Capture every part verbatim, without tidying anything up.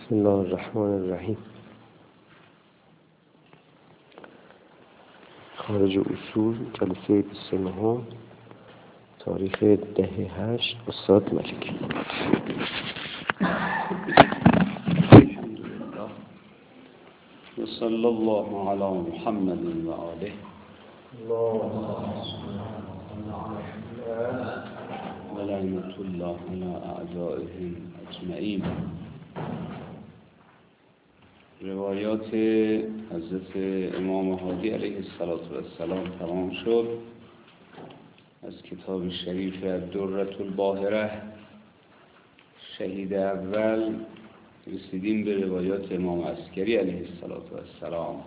بسم الله الرحمن الرحیم. خارج اصول جلسه بیست و نه تاریخ ده هشت استاد ملکی. الحمدلله و صلی الله علی محمد و آله و لعنت الله علی اعدائهم اجمعین. روایات حضرت امام هادی علیه السلام تمام شد. از کتاب شریف الدرة الباهره شهید اول رسیدیم به روایات امام عسکری علیه السلام.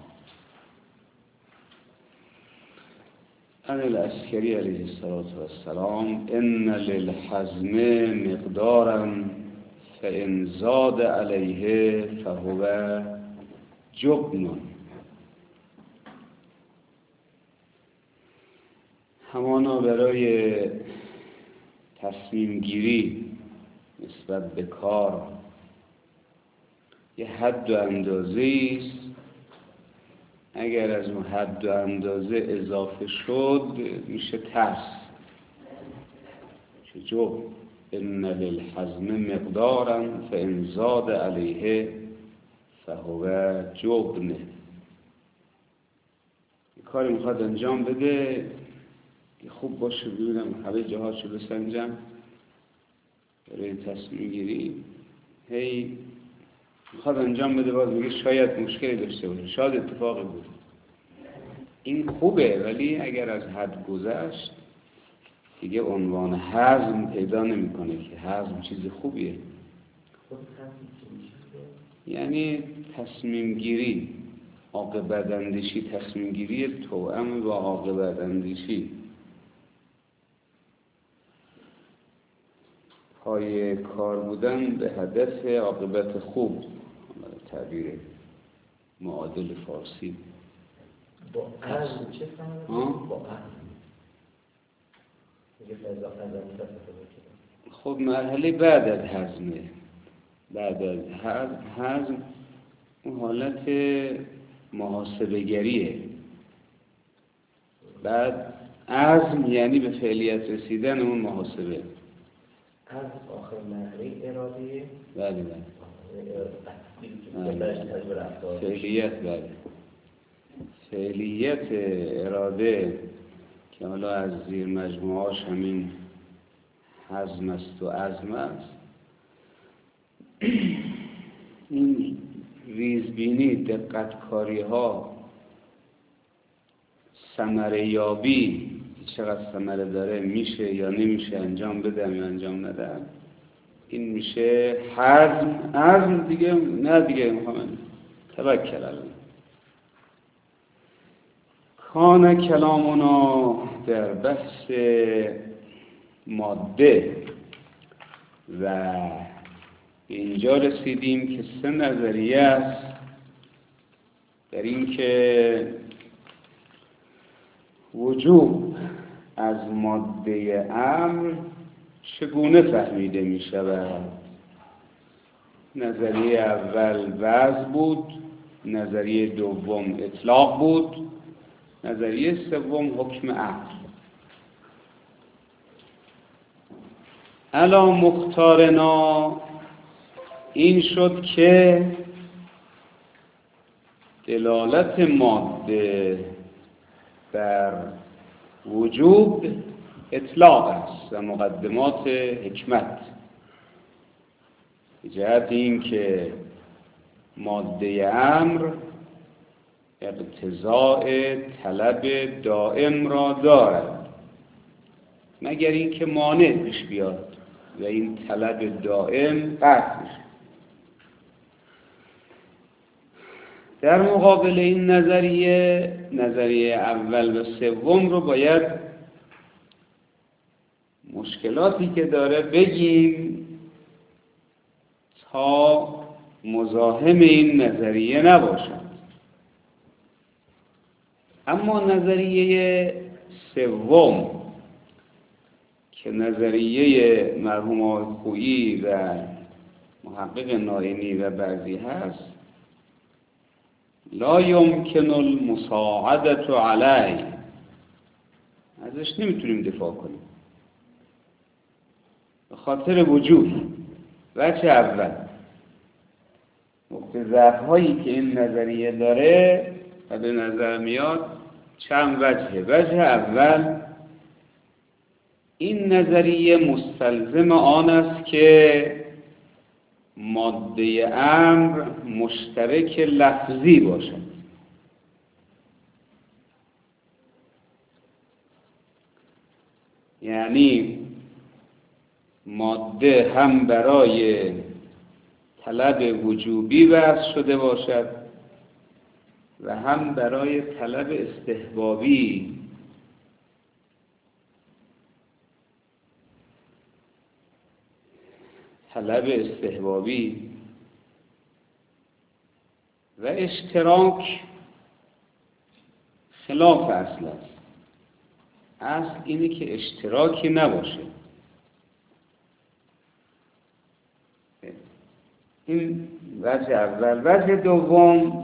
عن العسکری علیه السلام ان للحزم مقدارا فإن زاد علیه فهو جبن. همانا برای تصمیم گیری نسبت به کار یه حد و اندازه است. اگر از اون حد و اندازه اضافه شد میشه ترس. چجور؟ ان للحزم مقدارا فإن زاد علیه فهو جبن. کاری میخواد انجام بده، خوب باشه ببینم همه جهاتشو بسنجم برای تصمیم گیری. هی میخواد انجام بده، باز میگه شاید مشکلی داشته باشه، شاید اتفاقی بود. این خوبه، ولی اگر از حد گذشت دیگه عنوان حزم پیدا نمیکنه که حزم چیز خوبیه. یعنی تصمیم گیری، عاقبت اندیشی، تصمیم گیری توأم با عاقبت اندیشی، پای کار بودن به هدف عاقبت خوب، تعبیر معادل فارسی. با عزم چه فهمه؟ با عزم میگه فضا فضا خب مرحله بعد از حزمه. بعد از حزم اون حالت محاسبه گریه. بعد عزم یعنی به فعلیت رسیدن اون محاسبه. عزم آخر مرحله ارادیه. بله بله فعلیت. بله فعلیت اراده که حالا از زیر مجموعاش همین حزم است و عزم است. این ریزبینی، دقت کاری ها، ثمره یابی، چقدر ثمره داره، میشه یا نمیشه، انجام بدم یا انجام ندم، این میشه حزم. عزم دیگه نه دیگه میخوام توکل الله. کان کلامنا در بحث ماده و اینجا رسیدیم که سه نظریه است در این که وجوب از ماده امر چگونه فهمیده می شود. نظریه اول وضع بود، نظریه دوم اطلاق بود، نظریه سوم حکم عقل. علا مختارنا این شد که دلالت ماده بر وجوب اطلاق است و مقدمات حکمت، به جهت این که ماده امر اقتضاء طلب دائم را دارد، مگر این که مانع پیش بیاد و این طلب دائم قطع میشه. در مقابل این نظریه، نظریه اول و سوم رو باید مشکلاتی که داره بگیم تا مزاحم این نظریه نباشد. اما نظریه سوم که نظریه مرحوم آقای خویی و محقق نائینی و بعضی هست لا یمکن المساعدة علیه، ازش نمیتونیم دفاع کنیم به خاطر وجود. وجه اول نقطه ضعف هایی که این نظریه داره و به نظر میاد چند وجهه. وجه اول این نظریه مستلزم آن است که ماده امر مشترک لفظی باشد، یعنی ماده هم برای طلب وجوبی وضع شده باشد و هم برای طلب استحبابی. طلب استحبابی و اشتراک خلاف اصل است. اصل اینه که اشتراکی نباشه. این وجه اول. وجه دوم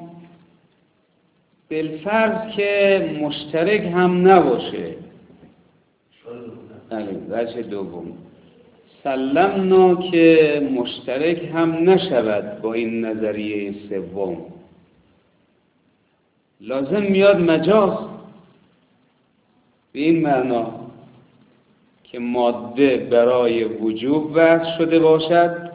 بالفرض که مشترک هم نباشه. وجه دوم سلمنا که مشترک هم نشود با این نظریه سوم، لازم میاد مجاز به این معنا که ماده برای وجوب وضع شده باشد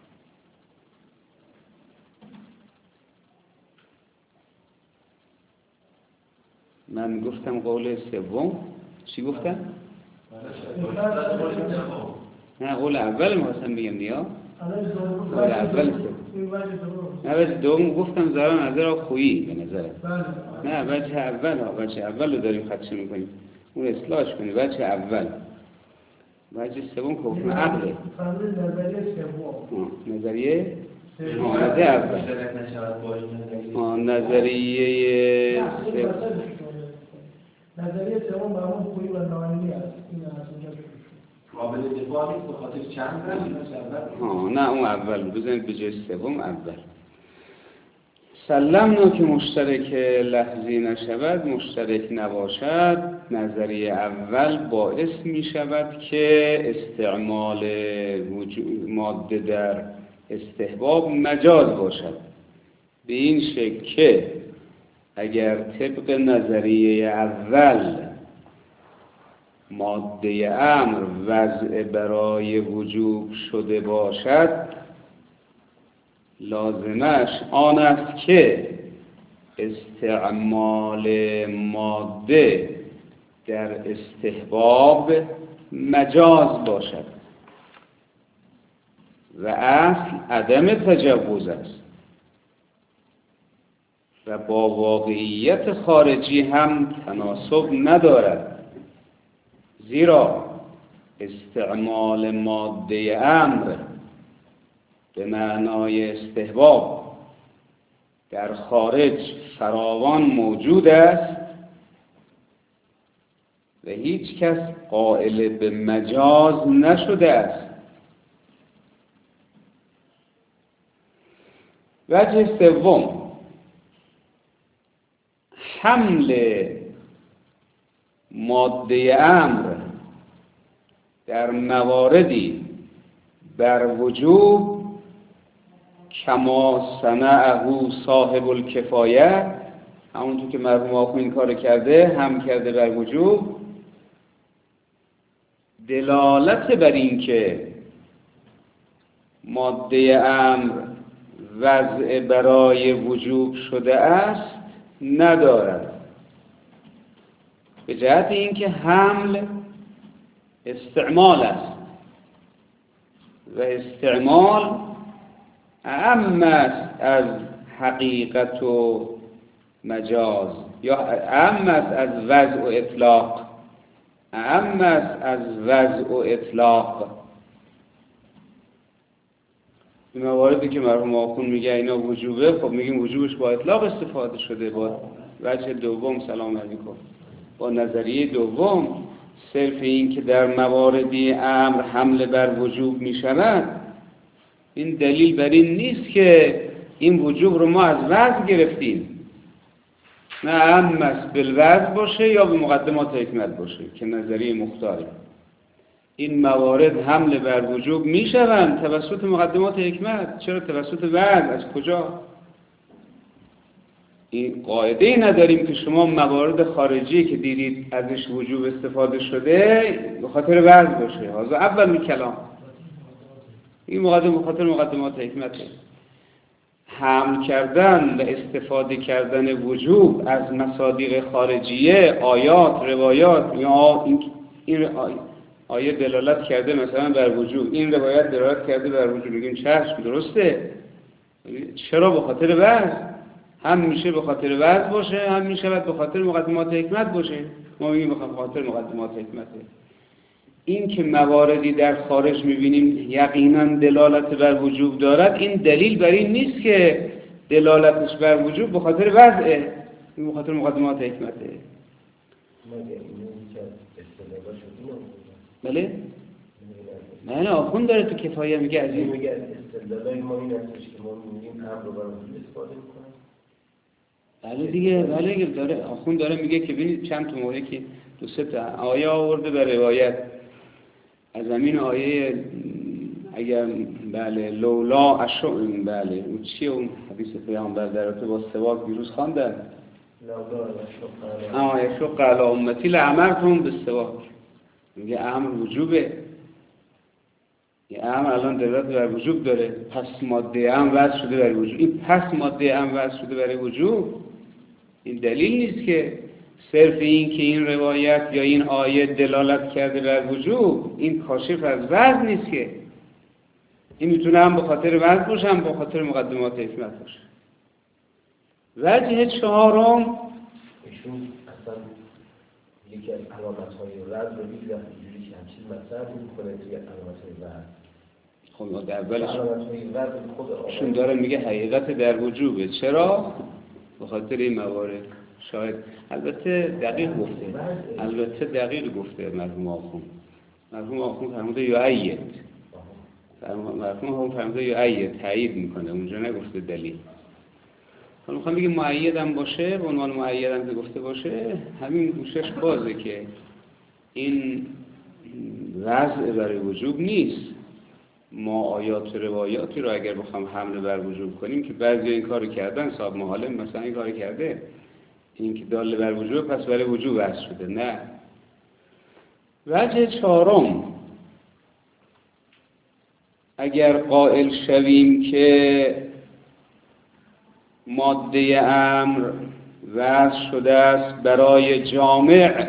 من گفتم قول سوم. چی گفتم؟ نه قول اول می‌خواستم بگم نیا قول اول سوم. نه وجه دوم گفتم زرا نظر خویی به نظرم. نه وجه اول ها وجه اول رو داریم خدشه میکنیم، اون اصلاحش کنیم. وجه اول. وجه سوم که حکم عقله. نظریه سوم نظریه اول نظریه سوم نظریه سوم مرمون خویی و نائینی است. این از اونجا قابل دفاع نیست به خاطر چند ها نه اون اول بزنید به جای سوم اول. سلمنا که مشترک لفظی نشود، مشترک نباشد. نظریه اول باعث می شود که استعمال ماده در استحباب مجاز باشد، به این شکل که اگر طبق نظریه اول ماده امر وضع برای وجوب شده باشد، لازمش آن است که استعمال ماده در استحباب مجاز باشد و اصل عدم تجوز است و با واقعیت خارجی هم تناسب ندارد، زیرا استعمال ماده امر به معنای استحباب در خارج فراوان موجود است و هیچ کس قائل به مجاز نشده است. وجه سوم حمل ماده امر در مواردی بر وجوب کما صنعه صاحب الکفایه، همونطور که مرحوم آخو این کار کرده، هم کرده بر وجوب، دلالت بر این که ماده امر وضع برای وجوب شده است ندارد، به جهت اینکه حمل استعمال است و استعمال اعم است از حقیقت و مجاز، یا اعم است از وضع و اطلاق، اعم است از وضع و اطلاق. این مواردی که مرحوم آخون میگه اینا وجوبه، خب میگیم وجوبش با اطلاق استفاده شده. با وجه دوم سلام علیکم، با نظریه دوم صرف این که در مواردی امر حمله بر وجوب میشود این دلیل بر این نیست که این وجوب رو ما از وضع گرفتیم. نه هم است بالوضع باشه یا به مقدمات حکمت باشه که نظریه مختاره. این موارد حمل بر وجوب میشوند توسط مقدمات حکمت. چرا توسط وضع؟ از کجا؟ این قاعده ای نداریم که شما موارد خارجی که دیدید ازش وجوب استفاده شده به خاطر وضع باشه. حاضر اول کلام این مقدم به خاطر مقدمات حکمته. حمل کردن و استفاده کردن وجوب از مصادیق خارجیه، آیات، روایات، یا این این آیه دلالت کرده مثلا بر وجوب، این روایت دلالت کرده بر وجوب، بگیم چشم درسته. چرا؟ به خاطر وضع. هم میشه به خاطر وضع باشه، هم میشه به خاطر مقدمات حکمت باشه. ما میگیم به خاطر مقدمات حکمته. این که مواردی در خارج میبینیم یقینا دلالت بر وجوب دارد، این دلیل بر این نیست که دلالتش بر وجوب به خاطر وضعه، این به خاطر مقدمات حکمته. بله؟ نه نه آخوند داره تو کفایه میگه از این میگه استدلالای ما این هستش که ما میگیم امر رو بر وجوب استفاده میکنیم. بله دیگه، بله داره آخوند داره میگه که ببینید چند تا موقعی که دو سه تا آیه آورده به روایت از همین آیه اگر بله لولا اشو بله اون چیه اون حدیث پیامبر در رابطه با سواک دیروز خواندن لولا اشو قال امتی لامرتم بالسواک. میگه امر وجوبه، یه امر الان دلالت بر وجوب داره، پس ماده امر وضع شده برای وجوب. این پس ماده امر وضع شده برای وجوب این دلیل نیست که صرف این که این روایت یا این آیه دلالت کرده بر وجوب این کاشف از وضع نیست، که این میتونه هم به خاطر وضع باشه هم به خاطر مقدمات حکمت باشه. وجه چهارم ایشون اصلا یکی از علامت‌های رد رو هیچ وقت اینجوری که همچین مطرح می‌کنه توی علامت‌های رد. خب در اولش علامت‌های رد خود ایشون داره میگه حقیقت در وجوبه. چرا؟ به خاطر این موارد. شاید البته دقیق گفته، البته دقیق گفته مرحوم آخوند. مرحوم آخوند فرموده یؤید، مرحوم آخوند فرموده یؤید، تایید میکنه، اونجا نگفته دلیل. حالا میخوام بگیم مؤید هم باشه، به عنوان مؤید هم که گفته باشه، همین گوشش بازه که این وضع برای وجوب نیست. ما آیات و روایاتی رو اگر بخوام حمل بر وجوب کنیم که بعضی این کارو کردن، صاحب محالم مثلا این کارو کرده، این که داله بر وجوب پس برای وجوب وضع شده، نه. وجه چهارم اگر قائل شویم که ماده امر وضع شده است برای جامع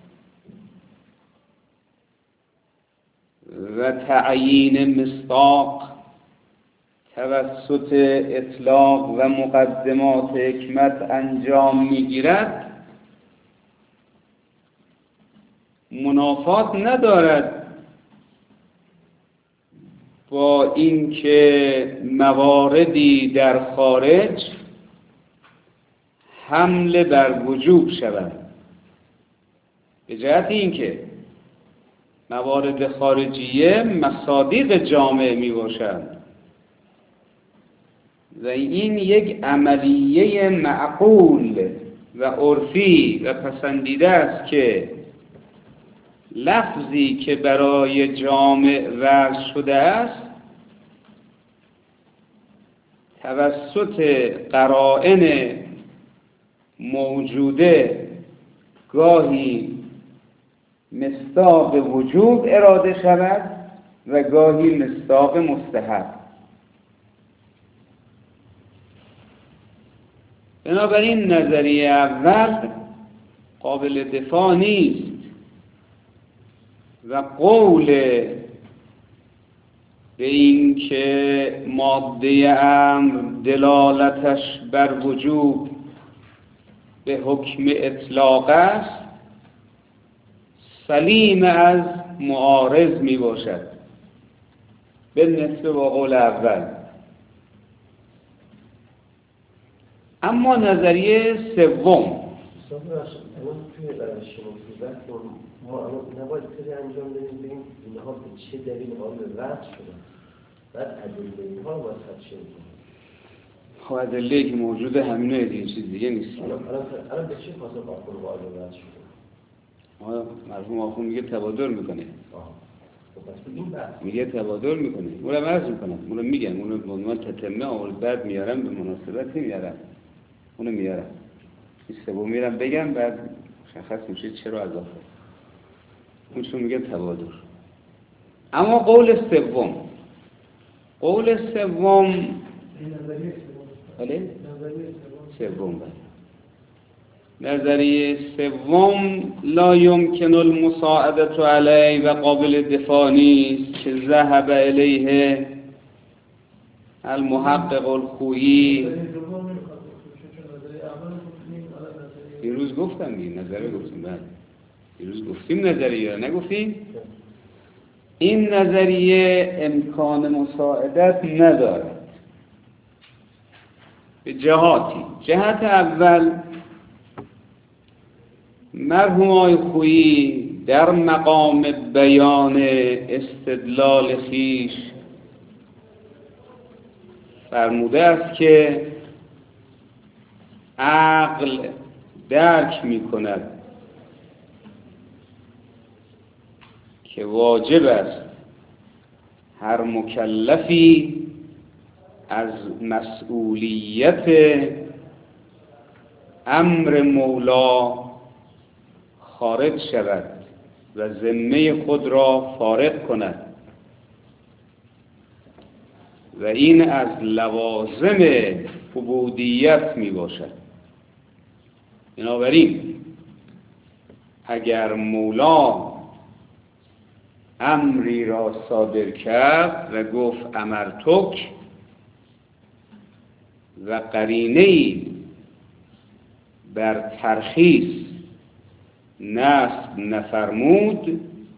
و تعیین مصداق توسط اطلاق و مقدمات حکمت انجام میگیرد، منافات ندارد با اینکه مواردی در خارج حمل بر وجوب شود، به جهت اینکه موارد خارجیه مصادیق جامع می باشند و این یک عملیه معقول و عرفی و پسندیده است که لفظی که برای جامع وضع شده است توسط قرائن موجوده گاهی مصداق وجوب اراده شود و گاهی مصداق مستحب. بنابراین نظریه اول قابل دفاع نیست و قول به این که ماده امر دلالتش بر وجوب به حکم اطلاق است سلیم از معارض می باشد به نسبت با قول اول. اما نظریه سوم توی روش مصیبت ما نباید کاری انجام بدیم ببینیم اینها به چه دلیل قابل رد شدن. بعد ادله اینها رو باید خدشه بکنیم. خب ادله که موجوده همینه دیگه، چیز دیگه نیست. الان الان به چی خاصه آخون با آلو رد شده؟ آه مرحوم آخون میگه تبادل میکنه. آه خب پس این بحث میگه تبادل میکنه. اونم عرض میکنم، اونم میگم، اونو به عنوان تتمه آورد بعد میارم، به مناسبت میارم. اونو میارم. این سوم میرم بگم بعد مشخص میشه چرا اضافه. اون چون میگه تبادل. اما قول سوم قول سوم این نظریه سوم. بله؟ نظریه سوم. سوم بله. نظریه سوم لا یمکن المساعدت علیه و قابل دفاع نیست که ذهب الیه المحقق الخویی. نظریه دوم نمیخواد بخوشه چون نظریه اول گفتیم حالا نظریه این روز گفتم دیگه نظریه گفتیم بله. این روز گفتیم نظریه نگفتیم؟ این نظریه امکان مساعدت ندارد به جهاتی. جهت اول مرحوم آقای خویی در مقام بیان استدلال خویش فرموده است که عقل درک می کند که واجب است هر مکلفی از مسئولیت امر مولا خارج شود و ذمه خود را فارغ کند و این از لوازم عبودیت می باشد. بنابراین اگر مولا امری را صادر کرد و گفت امرتک و قرینه‌ای بر ترخیص نصب نفرمود،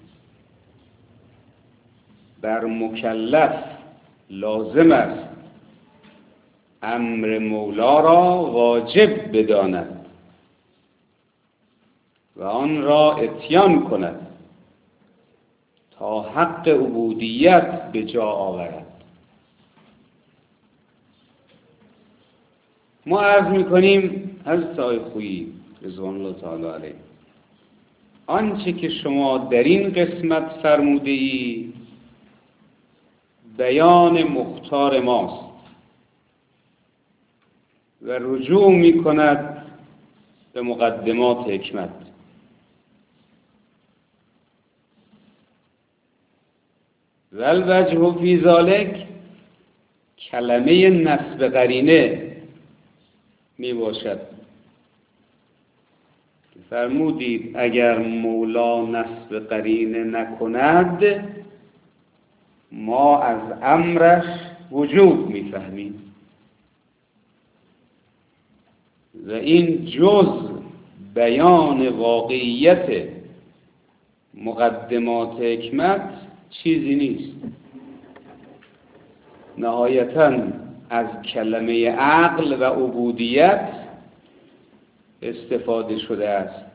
بر مکلف لازم است امر مولا را واجب بداند و آن را اتیان کند تا حق عبودیت به جا آورد. ما عرض می‌کنیم حضرت آقای خویی رضوان الله تعالی علیه، آنچه که شما در این قسمت فرموده ای بیان مختار ماست و رجوع می کند به مقدمات حکمت. والوجه فی ذلک کلمه نصب قرینه می باشد. فرمودید اگر مولا نصب قرینه نکند ما از امرش وجوب میفهمیم و این جز بیان واقعیت مقدمات حکمت چیزی نیست. نهایتاً از کلمه عقل و عبودیت استفاده شده است،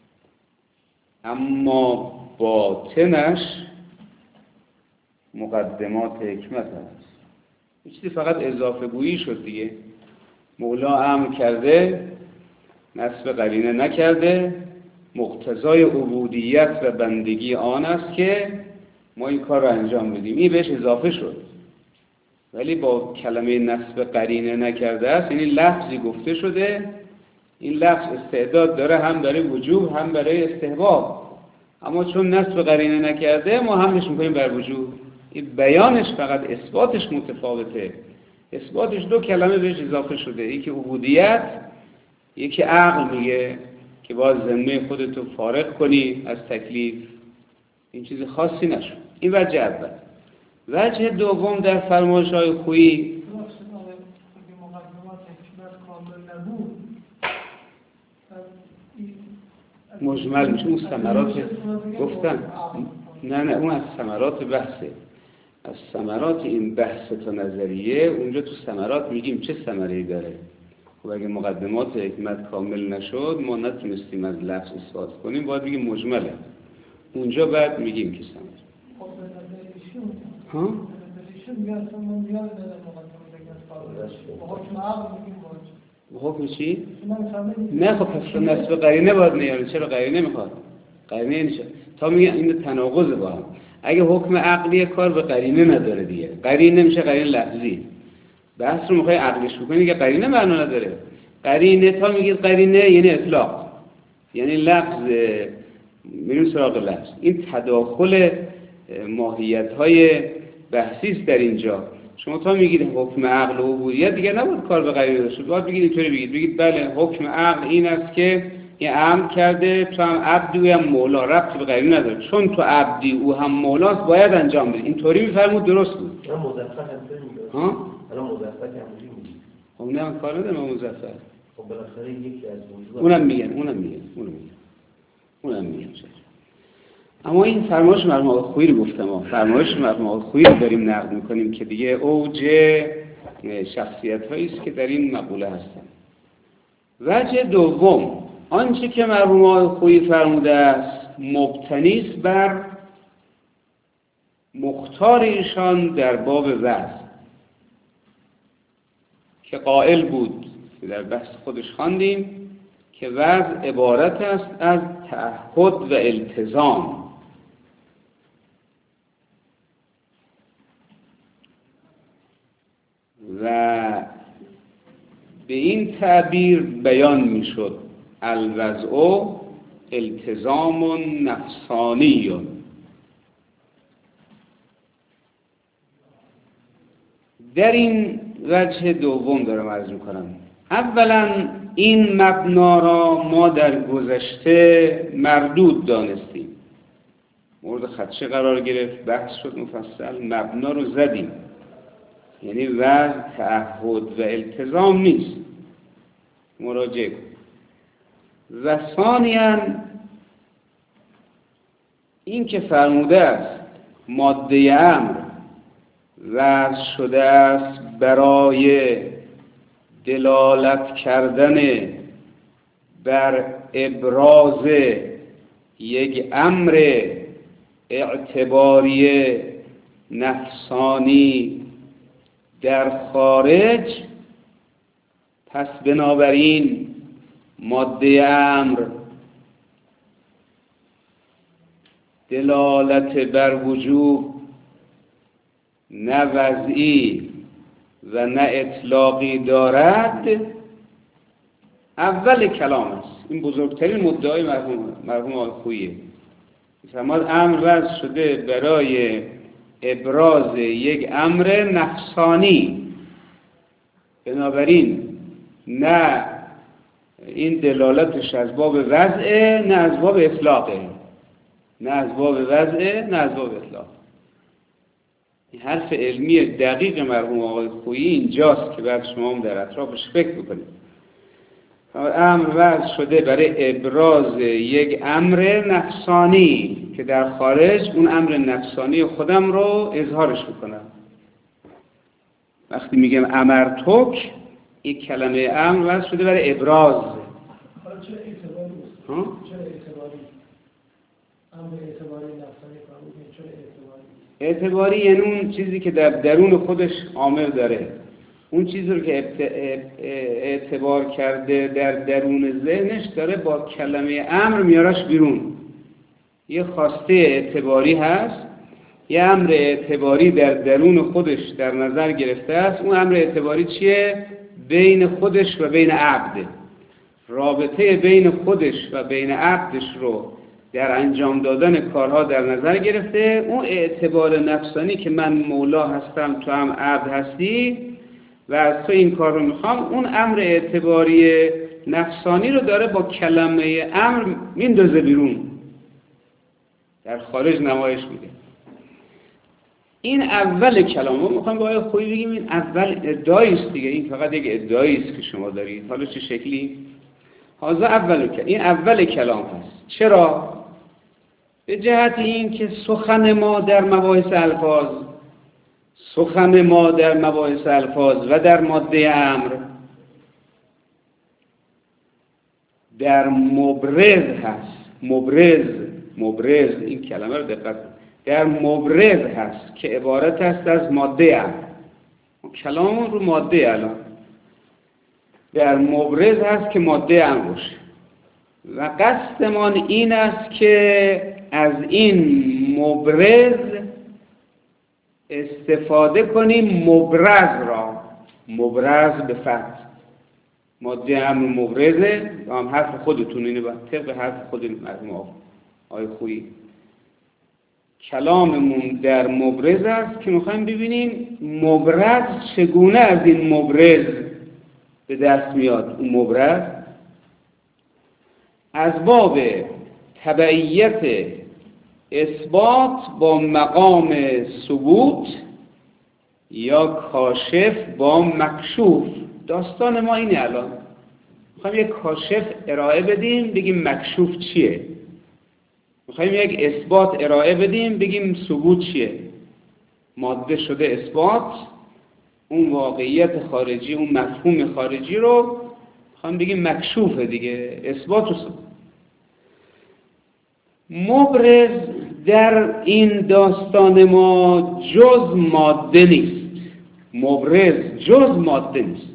اما باطنش مقدمات حکمت است. این چیزی فقط اضافه گویی شد دیگه. مولا امر کرده نصب قرینه نکرده، مقتضای عبودیت و بندگی آن است که ما این کار رو انجام بدیم. این بهش اضافه شد، ولی با کلمه نصب قرینه نکرده است، یعنی لفظی گفته شده، این لفظ استعداد داره هم برای وجوب هم برای استحباب، اما چون نصب قرینه نکرده ما همش میکنیم بر وجوب. این بیانش فقط اثباتش متفاوته. اثباتش دو کلمه بهش اضافه شده، یکی عبودیت، یکی عقل میگه که باید ذمه خودتو فارغ کنی از تکلیف. این چیز خاصی نشد. این وجه اول. وجه دوم در فرمایش‌های خویی مجمل میشه. اون ثمرات گفتن نه نه اون از ثمرات بحثه، از ثمرات این بحث تا نظریه. اونجا تو ثمرات میگیم چه ثمره‌ای داره. خب اگه مقدمات حکمت کامل نشد ما نتونستیم از لفظ اثبات کنیم، باید بگیم مجمله. اونجا بعد میگیم که ثمره. ها چون میگه اصلا من نیاز ندارم مقدمه بگم قابلش با حکم عقل میگیم باشه. حکم چی؟ من فهمیدم نه خب پس نسب قرینه باید نیاره. چرا قرینه میخواد؟ قرینه نمیشه. تا میگن این تناقض با هم. اگه حکم عقلی کار به قرینه نداره دیگه. قرینه میشه قرینه لفظی. بحث رو میخوای عقلش بکنی که قرینه معنا نداره. قرینه تا میگید قرینه یعنی اطلاق. یعنی لفظ میریم سراغ لفظ. این تداخل ماهیت‌های بحثی است در اینجا. شما تا میگید حکم عقل و عبودیت دیگه نباید کار به قرینه داشته. باید بگید اینطوری بگید. بگید بله حکم عقل این است که این امر کرده تو هم عبدی و هم مولا، ربطی به قرینه نداره. چون تو عبدی او هم مولاست باید انجام بدی. اینطوری میفرمود درست بود. نه مظفر همطوری میگه. ها؟ الان مظفر که همونجوری میگه. خب نه من کار ندارم با مظفر. خب بالاخره یکی از موضوعات اونم میگن، اونم میگن، اونم میگن. اونم میگن. اما این فرمایش مرحوم آقای خویی رو گفتم ها. فرمایش مرحوم آقای خویی رو داریم نقد میکنیم که دیگه اوج شخصیت‌هایی است که در این مقوله هستن. وجه دوم آنچه که مرحوم آقای خویی فرموده است مبتنی است بر مختار ایشان در باب وضع که قائل بود که در بحث خودش خواندیم که وضع عبارت است از تعهد و التزام و به این تعبیر بیان میشد الوضع التزام نفسانی. در این وجه دوم دارم عرض میکنم. اولا این مبنا را ما در گذشته مردود دانستیم، مورد خدشه قرار گرفت، بحث شد مفصل، مبنا رو زدیم. یعنی وضع تعهد و التزام نیست، مراجعه کن. و ثانیاً این که فرموده است ماده امر وضع شده است برای دلالت کردن بر ابراز یک امر اعتباری نفسانی در خارج، پس بنابراین ماده امر دلالت بر وجوب نه وضعی و نه اطلاقی دارد. اول کلام است. این بزرگترین مدعای مرحوم مرحوم آقای خوییه. فرمود امر وضع شده برای ابراز یک امر نفسانی، بنابراین نه این دلالتش از باب وضعه نه از باب اطلاقه، نه از باب وضعه نه از باب اطلاق. این حرف علمی دقیق مرحوم آقای خویی اینجاست که بعد شما هم در اطرافش فکر بکنید. امر وضع شده برای ابراز یک امر نفسانی که در خارج اون امر نفسانی خودم رو اظهارش میکنم. وقتی میگم امرتک، این کلمه امر وضع شده برای ابراز. حالا چرا اعتباری است؟ ها؟ چرا اعتباری؟ امر اعتباری نفسانی فرمودین چرا اعتباری؟ اعتباری یعنی اون چیزی که در درون خودش عامل داره، اون چیزی رو که اعتبار کرده در درون ذهنش داره با کلمه امر میاراش بیرون. یه خواسته اعتباری هست، یه امر اعتباری در درون خودش در نظر گرفته است. اون امر اعتباری چیه؟ بین خودش و بین عبد، رابطه بین خودش و بین عبدش رو در انجام دادن کارها در نظر گرفته. اون اعتبار نفسانی که من مولا هستم تو هم عبد هستی و از تو این کار رو میخوام، اون امر اعتباری نفسانی رو داره با کلمه امر میندازه بیرون، در خارج نمایش میده. این اول کلام. ما میخوایم با آقای خویی بگیم این اول ادعایی است دیگه، این فقط یک ادعایی است که شما دارید. حالا چه شکلی؟ حاضر اول کلام. این اول کلام هست. چرا؟ به جهت این که سخن ما در مباحث الفاظ سخن ما در مباحث الفاظ و در ماده امر در مبرز هست. مبرز مبرز این کلمه رو دقت در مبرز هست که عبارت است از ماده امر. کلام رو ماده الان در مبرز هست که ماده امر باشه و قصدمان این است که از این مبرز استفاده کنیم مبرز را. مبرز به فتح، ماده امر مبرزه، هم حرف خودتون اینه، طبق حرف خود مرحوم آقای خویی. کلاممون در مبرز است که میخوایم ببینیم مبرز چگونه از این مبرز به دست میاد. اون مبرز از باب تبعیت اثبات با مقام ثبوت یا کاشف با مکشوف. داستان ما اینه الان میخوایم یک کاشف ارائه بدیم بگیم مکشوف چیه، میخوایم یک اثبات ارائه بدیم بگیم ثبوت چیه. ماده شده اثبات، اون واقعیت خارجی، اون مفهوم خارجی رو میخوایم بگیم مکشوفه دیگه، اثبات و ثبوت. مبرز در این داستان ما جز ماده نیست. مبرز جز ماده نیست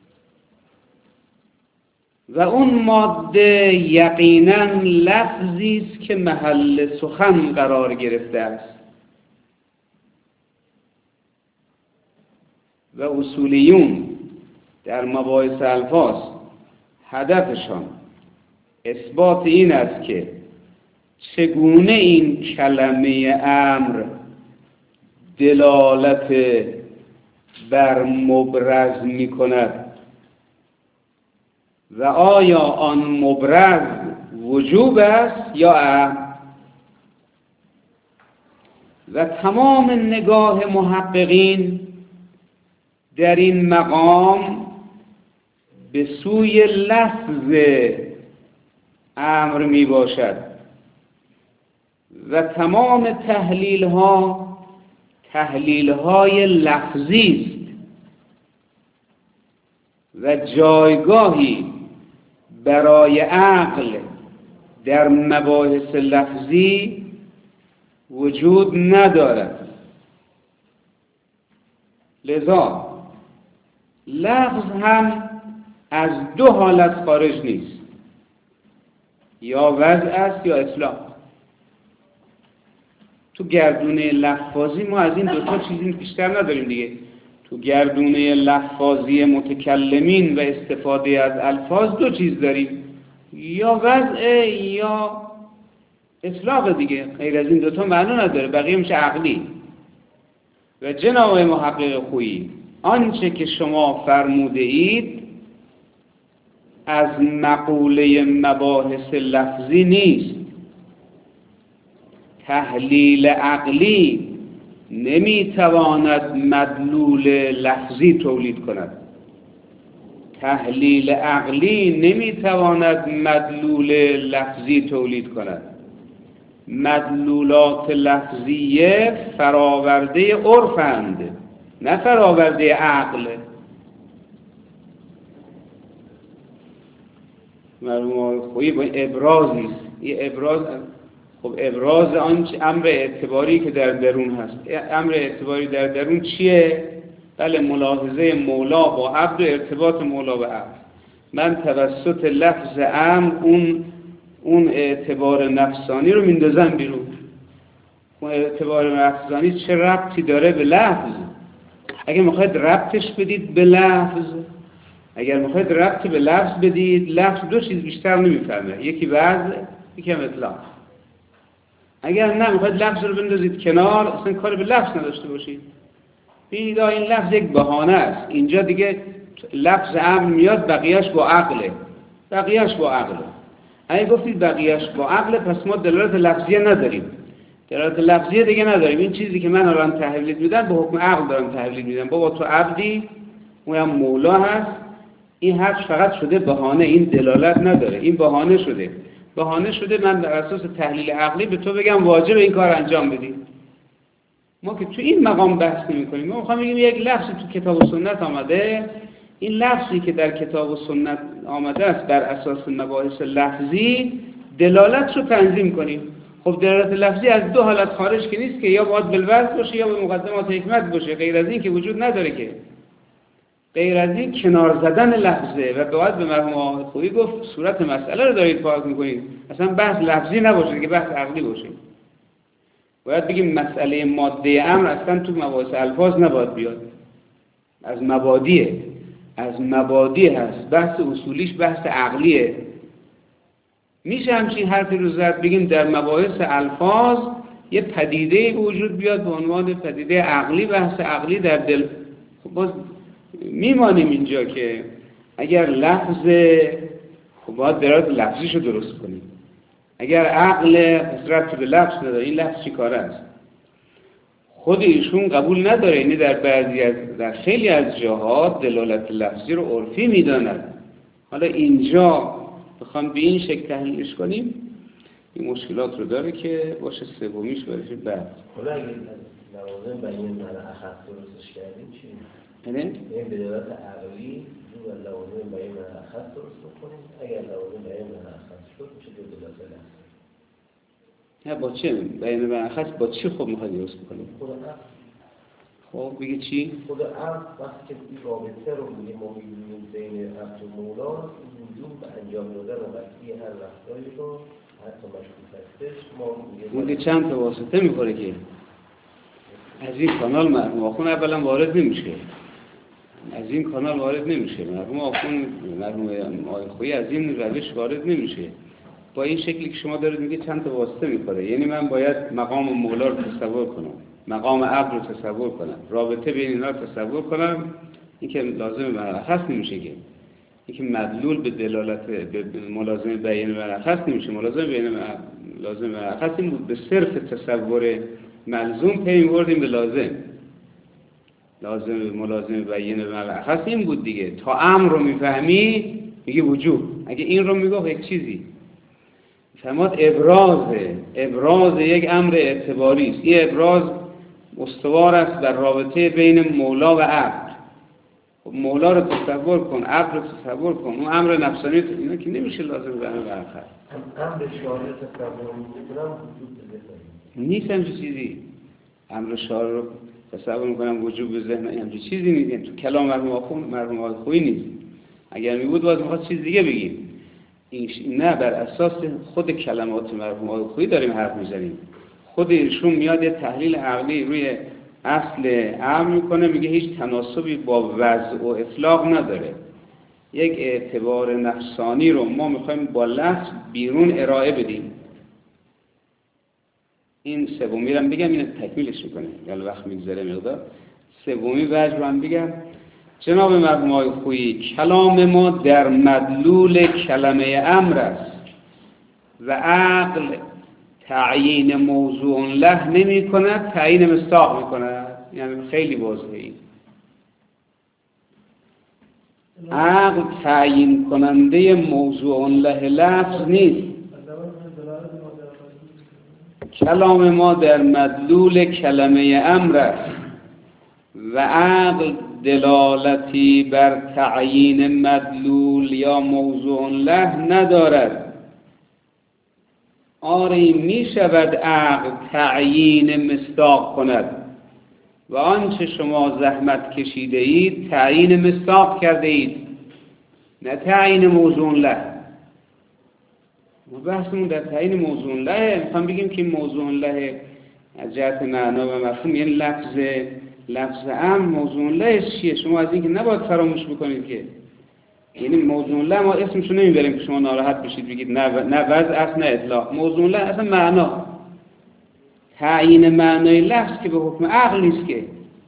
و اون ماده یقینا لفظی است که محل سخن قرار گرفته است و اصولیون در مباحث الفاظ هدفشان اثبات این است که چگونه این کلمه امر دلالت بر مبرز می کند و آیا آن مبرز وجوب است یا امر. و تمام نگاه محققین در این مقام به سوی لفظ امر می باشد و تمام تحلیل ها تحلیل های لفظی است و جایگاهی برای عقل در مباحث لفظی وجود ندارد. لذا لفظ هم از دو حالت خارج نیست، یا وضع است یا اطلاق. تو گردونه لفظی ما از این دوتا چیزی بیشتر نداریم دیگه. تو گردونه لفظی متکلمین و استفاده از الفاظ دو چیز داریم، یا وضع یا اطلاق دیگه. غیر از این دوتا معنی نداره، بقیه میشه عقلی. و جناب محقق خویی آنچه که شما فرموده اید از مقوله مباحث لفظی نیست. تحلیل عقلی نمیتواند مدلول لفظی تولید کند. تحلیل عقلی نمیتواند مدلول لفظی تولید کند. مدلولات لفظیه فراورده عرفند، نه فراورده عقل. مرحوم خویی با ابرازی است. یه ابراز، خب ابراز آن امر اعتباری که در درون هست. امر اعتباری در درون چیه؟ بله، ملاحظه مولا با عبد و ارتباط مولا با عبد. من توسط لفظ امر اون اون اعتبار نفسانی رو میندازم بیرون. اون اعتبار نفسانی چه ربطی داره به لفظ؟ اگر میخواید ربطش بدید به لفظ، اگر میخواید ربطی به لفظ بدید، لفظ دو چیز بیشتر نمیفهمه، یکی وضع، یکی هم اطلاق. اگر نه میخواید لفظ رو بندازید کنار، اصلا کار به لفظ نداشته باشید. ببینید این لفظ یک بهانه است. اینجا دیگه لفظ امر میاد، بقیهش با عقله. بقیهش با عقله. اگه گفتید بقیهش با عقله، پس ما دلالت لفظیه نداریم. دلالت لفظیه دیگه نداریم. این چیزی که من الان تحویل میدم به حکم عقل دارم تحویل میدم. بابا تو عبدی، اون هم مولا هست. این حرف فقط شده بهانه، این دلالت نداره. این بهانه شده. بهانه شده من بر اساس تحلیل عقلی به تو بگم واجب این کار انجام بدی. ما که تو این مقام بحث نمی کنیم. ما میخوام بگیم یک لفظی تو کتاب و سنت آمده، این لفظی که در کتاب و سنت آمده است بر اساس مباحث لفظی، دلالت رو تنظیم کنیم. خب دلالت لفظی از دو حالت خارج که نیست که، یا باید بالوصف باشه یا به مقدمات حکمت باشه، غیر از این که وجود نداره که. غیر از این کنار زدن لفظه و باید به مرحوم آقای خویی گفت صورت مسئله رو دارید پاک میکنید، اصلا بحث لفظی نباشه که بحث عقلی باشه. باید بگیم مسئله ماده امر اصلا تو مباحث الفاظ نباید بیاد، از مبادیه، از مبادی هست، بحث اصولیش بحث عقلیه. میشه همچین حرفی رو زد بگیم در مباحث الفاظ یه پدیده وجود بیاد به عنوان پدیده عقلی، بحث عقلی در دل. خب باز میمانیم اینجا که اگر لفظ، خب باید دلالت لفظیشو درست کنیم. اگر عقل پس ربطی به لفظ نداره، این لفظ چی کاره است؟ خود ایشون قبول نداره، یعنی در بعضی از در خیلی از جاها دلالت لفظی رو عرفی میداند. حالا اینجا بخوام به این شکل تحلیلش کنیم این مشکلات رو داره که باشه سومیش برشه بعد. حالا اگه لوازم بیان معنی اخص درستش کردیم چی؟ یعنی این به دلالت عقلی جو لوازم بیان معنی اخص درست بکنیم، اگر لوازم بیان معنی اخص شد میشه دو دلالت لفظی. نه با چه؟ بیان معنی اخص با چی خب میخواد درست بکنیم؟ خود عقل. خب بگه چی؟ خود عقل وقتی که این رابطه رو میگه ما میبینیم بین عقل و مولا، وجود به انجام دادن وقتی هر رفتاری رو حتی مشکوک هستش ما میگه اون که چند تا واسطه میخوره که از این کانال مرحوم آخون اولا وارد نمیشه، از این کانال وارد نمیشه مرحوم آخون، مرحوم آقای خویی از این روش وارد نمیشه. با این شکلی که شما دارید میگه چند تا واسطه میخوره، یعنی من باید مقام مولا رو تصور کنم، مقام عبد رو تصور کنم، رابطه بین اینا رو تصور کنم. این که لازم مرخص نمیشه که این که مدلول به دلالت به ملازم بیان مرخص نمیشه. ملازم بیان لازم مرخص این بود به صرف تصور ملزوم پی می‌بردیم به لازم، لازم ملازم بیان مرخص این بود دیگه. تا امر رو میفهمی میگه وجود. اگه این رو میگه یک چیزی فرماد ابرازه، ابراز یک امر اعتباری است. این ابراز استوار است بر رابطه بین مولا و عبد. خب مولا رو تصور کن، عبد رو تصور کن، اون امر نفسانی اینا که نمیشه لازم به امر برخورد. امر شارع تصور میکنم وجود به ذهن نیست همچین چیزی. امر شارع رو تصور میکنم وجود به ذهن همچین چیزی نیست. تو کلام مرحوم آخوند مرحوم آقای خویی نیست. اگر میبود باز میخواد چیز دیگه بگیم. این نه بر اساس خود کلمات مرحوم آقای خویی داریم حرف میزنیم. خود ایشون میاد یه تحلیل عقلی روی اصل امر میکنه، میگه هیچ تناسبی با وضع و اطلاق نداره. یک اعتبار نفسانی رو ما میخوایم با لفظ بیرون ارائه بدیم. این سومی رو هم بگم، این تکمیلش میکنه یعنی وقت میگذره مقدار. سومی وجه رو هم بگم. جناب مرحوم آقای خویی کلام ما در مدلول کلمه امر است و عقل تعیین موضوع له نمی کند، تعیین مصداق می کند. یعنی خیلی واضحه این. عقل تعیین کننده موضوع له لفظ نیست. کلام ما در مدلول کلمه امر است و عقل دلالتی بر تعیین مدلول یا موضوع له ندارد. آری می شود عقل تعیین مصداق کند و آنچه شما زحمت کشیده اید تعیین مصداق کرده اید، نه تعیین موضوع له. ما بحثمون در تعیین موضوع له. میخوام بگیم که موضوع له از جهت معنا و مفهوم یعنی لفظ لفظ امر موضوع له چیه؟ شما از این که نباید فراموش بکنید که یعنی موضوع له ما اسمشو نمیبریم که شما ناراحت بشید بگید نه نه وضع است نه اطلاق. موضوع له اصلا معنا، تعیین معنای لفظ که به حکم عقل نیست که.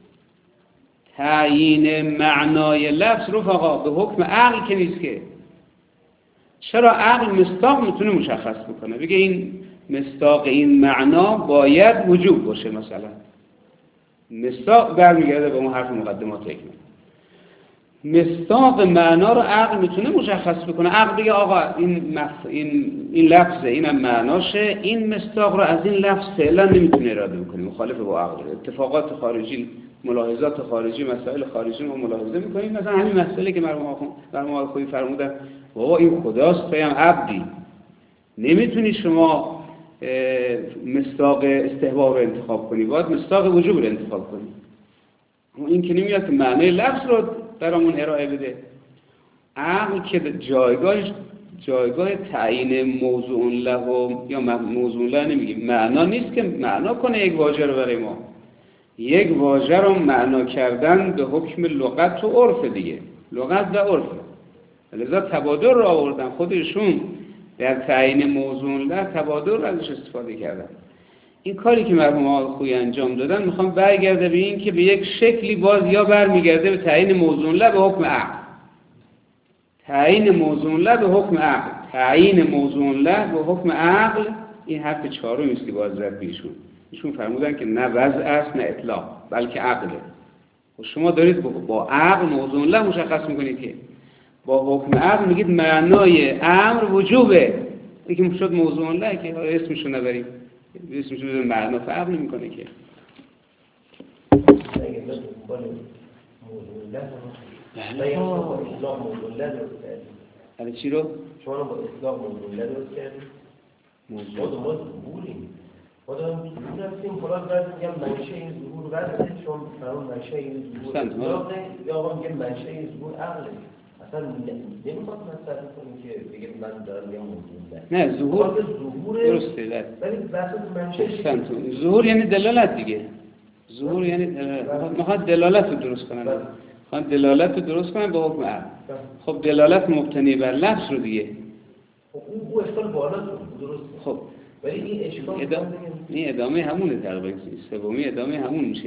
تعیین معنای لفظ رفقا به حکم عقل که نیست که. چرا عقل مصداق میتونه مشخص بکنه، بگه این مصداق این معنا باید وجود باشه. مثلا مصداق برمیگرده به اون حرف مقدمات حکمت. مصداق معنا رو عقل میتونه مشخص بکنه. عقل بگه آقا این مف... این این لفظه، اینم معناشه، این مصداق رو از این لفظ فعلا نمیتونه اراده بکنه، مخالف با عقل. اتفاقات خارجی، ملاحظات خارجی، مسائل خارجی رو ملاحظه میکنیم. مثلا همین مسئله که مرحوم آخوند مرحوم آقای خویی فرمودن بابا این خداست تو هم عبدی، نمیتونی شما مصداق استحباب رو انتخاب کنی، باید مصداق وجوب رو انتخاب کنی. اما این که نمیاد که معنای لفظ رو برامون ارائه بده. عقل که جایگاهش جایگاه تعیین موضوع له و یا موضوع له نمیگیم، معنا نیست که معنا کنه یک واژه رو برای ما. یک واژه رو معنا کردن به حکم لغت و عرف دیگه، لغت و عرف. لذا تبادل رو آوردن، خودشون در تعیین موضوع له تبادل رو ازش استفاده کردن. این کاری که مرحوم آقای خویی انجام دادن میخوام برگرده به این که به یک شکلی باز یا برمیگرده به تعیین موضوع له به حکم عقل. تعیین موضوع له به حکم عقل، تعیین موضوع له به حکم عقل. این حرف چهارمی است که باز زد بیشون. ایشون فرمودن که نه وضع است نه اطلاق، بلکه عقله. و شما دارید با عقل موضوع له مشخص میکنید که با حکم عقل میگید معنای امر وجوبه. یکی شد موضوع له که اسمشو نبریم، اسمشو بذاریم معنا فرق نمیکنه که. اگه مثل موضوع له نه با اطلاق موضوع له درست کردیم. حالا چی رو؟ شما با اطلاق موضوع له درست کردیم. موضوع ما ظهوریم. ما داریم ظهور هستیم، خلاص باید میگم منشه این ظهور وضعه، چون فرون منشه این ظهور اطلاقه، یا آقا میگم منشه این ظهور عقله. اصلا نمیخواد مصرف کنیم که بگیم من دارم میگم موضوع له. نه ظهور درسته، ولی بحث منشه ظهور یعنی دلالت دیگه. ظهور یعنی دلالت. میخواد دلالت رو درست کنن. میخواد دلالت رو درست کنن به حکم عقل. خب دلالت مبتنی بر لفظ رو دیگه. خب اون او اشکال بالا درست. خب ولی این اشکال ادامه این ادامه همونه تقریبا، سومی ادامه همون میشه.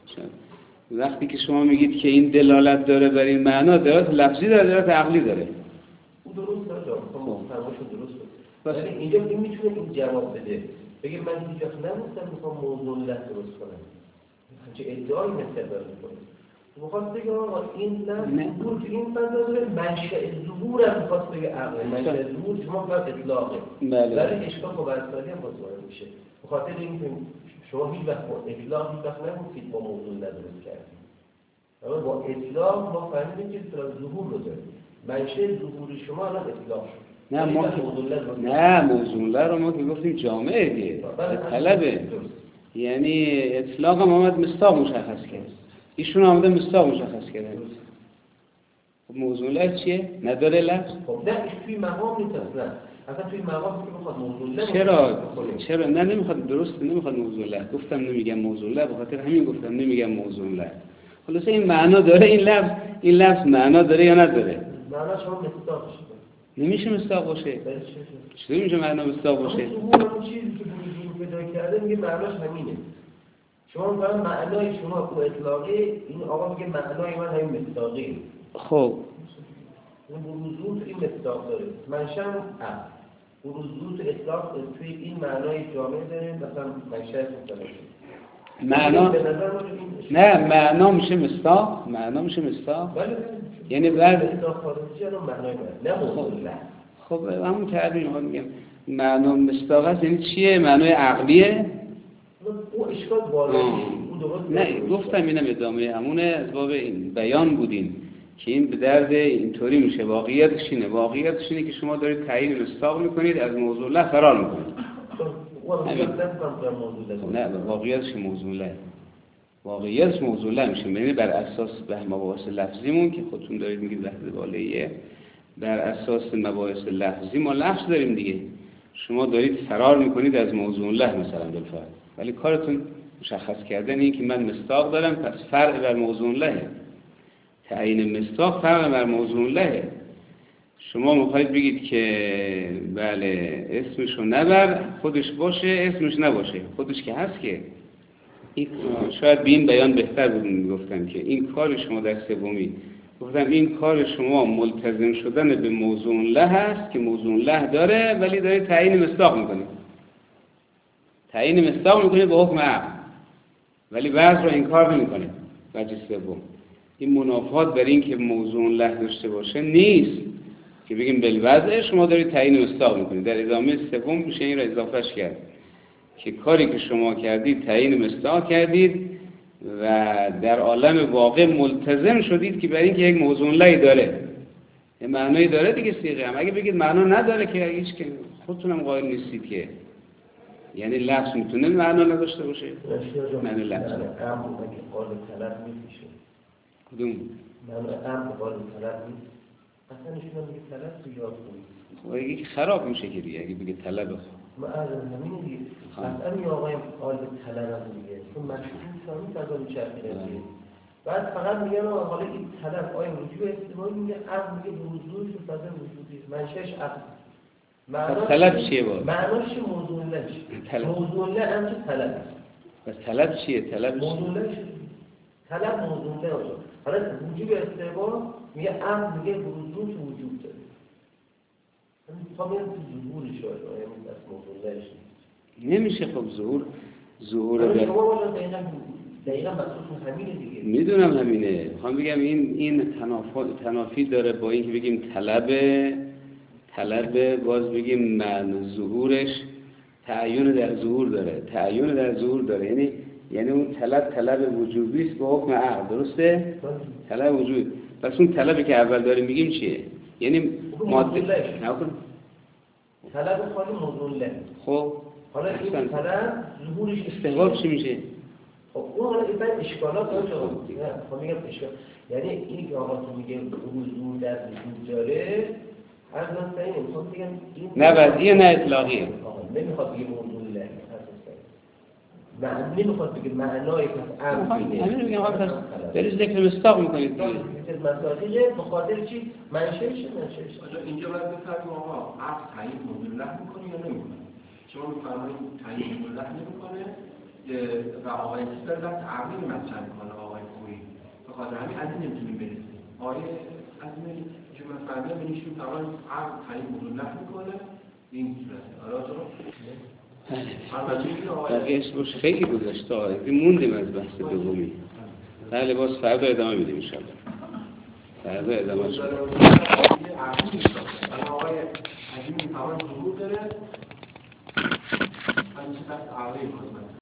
وقتی که شما میگید که این دلالت داره بر این معنا، دلالت لفظی داره، دلالت عقلی داره. اون درست داره، خب فرمایشون درست بود. ولی اینجا این میتونه این جواب بده. بگه من هیچ وقت نگفتم میخوام موضوع له درست کنم. چه ادعایی مثل داره میکنه. میخواد بگه آقا این نه ظهور که این فضا داره، منشأ ظهور هم میخواد بگه عقل، منشأ ظهور شما فقط اطلاقه. ولی اشکال با برسالی هم باز وارد میشه. بخاطر اینکه شما هیچ وقت با اطلاق هیچ وقت نگفتید با موضوع له درست کردید. اما با اطلاق ما فهمیدیم که اطلاق ظهور رو داریم. منشأ ظهور شما الان اطلاق شد. نه ما نه موضوع له رو ما که گفتیم جامعه دیگه طلبه، یعنی اطلاق هم آمد مصداق مشخص کرد، ایشون آمده مصداق مشخص کرده. خب موضوع له چیه؟ نداره لفظ؟ خب نه توی مقام نیست اصلا. اصلا توی مقام که بخواد موضوع له چرا؟ چرا نه نمیخواد، درست نمیخواد موضوع له. گفتم نمیگم موضوع له، به خاطر همین گفتم نمیگم موضوع له. خلاص این معنا داره، این لفظ این لفظ معنا داره یا نداره؟ معنا شما مصداق شده. نمیشه مصداق باشه. چطور میشه معنا مصداق باشه؟ اون چیزی که وجود پیدا کرده میگه معناش همینه. شما میگن معنای شما کو اطلاقی، این آقا میگه معنای من همین مصداقی. خب اون بروزو تو این مصداق داره. منشأ عقل. بروزو تو اطلاق توی این معنای جامع داره، مثلا منشأ مصداق. معنا نه معنا میشه مصداق، معنا میشه مصداق. بله یعنی بعد مصداق خارجی الان معنای نه موضوع له. خب همون تعبیر میخوام میگم معنا مصداق است، یعنی چیه؟ معنای عقلیه. او اشکال بالایی او درست نه گفتم اینم ادامه همونه، از باب این بیان بودین که این به درد اینطوری میشه. واقعیتش اینه، واقعیتش اینه که شما دارید تعیین مصداق میکنید، از موضوع له فرار میکنید. نه واقعیتش موضوع له، واقعیتش موضوع له میشه. یعنی بر اساس به مباحث لفظیمون که خودتون دارید میگید لفظ بالاییه، بر اساس مباحث لفظی ما لفظ داریم دیگه. شما دارید فرار میکنید از موضوع له مثلا بالفعل، ولی کارتون مشخص کردن این که من مصداق دارم، پس فرع بر موضوع له. تعیین مصداق فرع بر موضوع له. شما میخواید بگید که بله اسمشو نبر، خودش باشه، اسمش نباشه، خودش که هست که این شاید به این بیان بهتر بود میگفتم که این کار شما در سومی گفتم این کار شما ملتزم شدن به موضوع له هست که موضوع له داره، ولی دارید تعیین مصداق میکنید. تعیین مصداق میکنید به حکم عقل، ولی بعض رو انکار نمیکنید. وجه سوم این منافات بر این که موضوع له داشته باشه نیست که بگیم بالوضع شما دارید تعیین مصداق میکنید. در ادامه سوم میشه این را اضافهش کرد که کاری که شما کردید تعیین مصداق کردید و در عالم واقع ملتزم شدید که برای اینکه یک موضوع له داره، یه معنایی داره دیگه. صیغه هم اگه بگید معنا نداره که هیچ که خودتونم قائل نیستید که یعنی لفظ میتونه معنا نداشته باشه؟ معنی لفظ معنی امر مگه قالب طلب میشه؟ کدوم؟ معنی امر قالب طلب نیست؟ اصلا نشون میگه طلب تو یاد کنید. خب اگه خراب میشه که دیگه اگه بگه طلب خب ما از همین دیگه اصلا این آقای قالب طلب هم میگه چون مشهور ثانی فضا میچرخیده دیگه بعد فقط میگن حالا این طلب آیا وجود استعمال میگه امر میگه وجودش و فضا وجودی منشأش عقل. پس طلب چیه باز؟ معناش موضوع لش موضوع له هم که طلب است. پس طلب چیه؟ طلب موضوع لش طلب موضوع له باشه. حالا وجود استعمال میگه امر میگه وجود وجود داره. میخوام این ظهوری شاید آیا این دست موضوع لش نمیشه. خب ظهور ظهور حالا به شما باید دقیقا دقیقا مخصوص همینه دیگه. میدونم همینه. میخوام بگم این این تنافی تنافی داره با اینکه بگیم طلب طلب باز بگیم معنی ظهورش تعین در ظهور داره تعین در ظهور داره یعنی یعنی اون طلب طلب وجوبی است به حکم عقل درسته؟ طلب وجود. پس اون طلبی که اول داریم میگیم چیه؟ یعنی ماده نکن طلب خالی موضوع له. خب حالا این طلب ظهورش استحباب چی میشه؟ خب اون حالا این بعد اشکالات داره. خب میگم اشکال یعنی این که آقا تو میگه حضور در وجود داره از من سعی نمیخواد بگم این نه وضعیه نه اطلاقیه. نمیخواد بگه موضوع له معنی نمیخواد بگه معنای پس امر میده. همین میگم آقا پس برای ذکر مستاق میکنید دیگه. مصادیقه به خاطر چی؟ منشأش منشأش. حالا اینجا باید بفرماییم آقا عقل تعیین موضوع له میکنه یا نمیکنه؟ شما میفرمایید تعیین موضوع له نمیکنه و آقای سیستر در تعبیر مطرح میکنه آقای خویی. به خاطر همین از این نمیتونیم برسیم. آقای از این که من فهمیدم بنیشون تمام عقل تعیین موضوع له میکنه این صورته. حالا تو بقیه اسمش خیلی گذاشته آره موندیم از بحث دومی. بله باز فردا ادامه میدیم انشاءالله. فردا ادامه شد. آقای عظیم تمام ظهور داره. همین چقدر عقلی